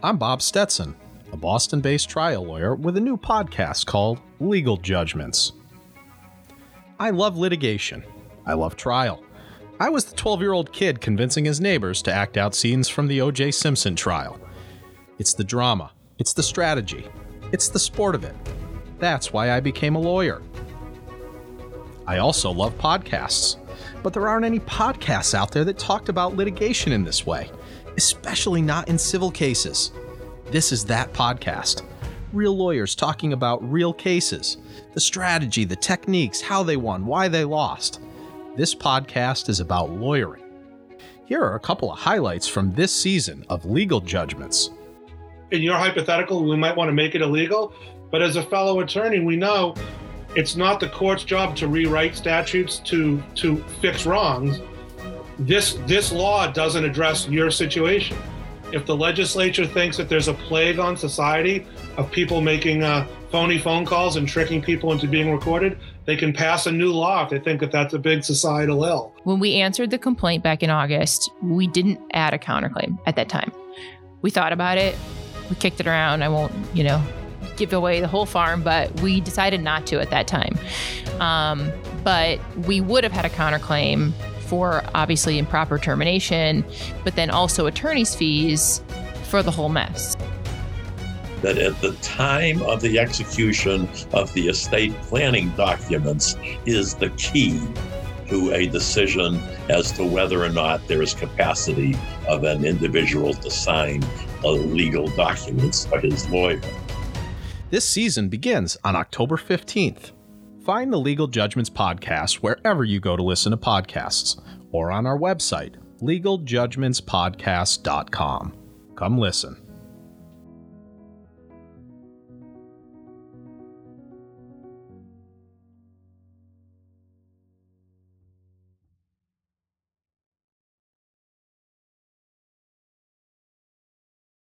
I'm Bob Stetson, a Boston-based trial lawyer with a new podcast called Legal Judgments. I love litigation. I love trial. I was the 12-year-old kid convincing his neighbors to act out scenes from the O.J. Simpson trial. It's the drama. It's the strategy. It's the sport of it. That's why I became a lawyer. I also love podcasts, but there aren't any podcasts out there that talked about litigation in this way, especially not in civil cases. This is that podcast. Real lawyers talking about real cases, the strategy, the techniques, how they won, why they lost. This podcast is about lawyering. Here are a couple of highlights from this season of Legal Judgments. In your hypothetical, we might want to make it illegal, but as a fellow attorney, we know it's not the court's job to rewrite statutes to fix wrongs. This law doesn't address your situation. If the legislature thinks that there's a plague on society of people making phony phone calls and tricking people into being recorded, they can pass a new law if they think that that's a big societal ill. When we answered the complaint back in August, we didn't add a counterclaim at that time. We thought about it. We kicked it around. I won't, give away the whole farm, but we decided not to at that time. But we would have had a counterclaim for obviously improper termination, but then also attorney's fees for the whole mess. That at the time of the execution of the estate planning documents is the key to a decision as to whether or not there is capacity of an individual to sign legal documents by his lawyer. This season begins on October 15th. Find the Legal Judgments podcast wherever you go to listen to podcasts, or on our website, legaljudgmentspodcast.com. Come listen.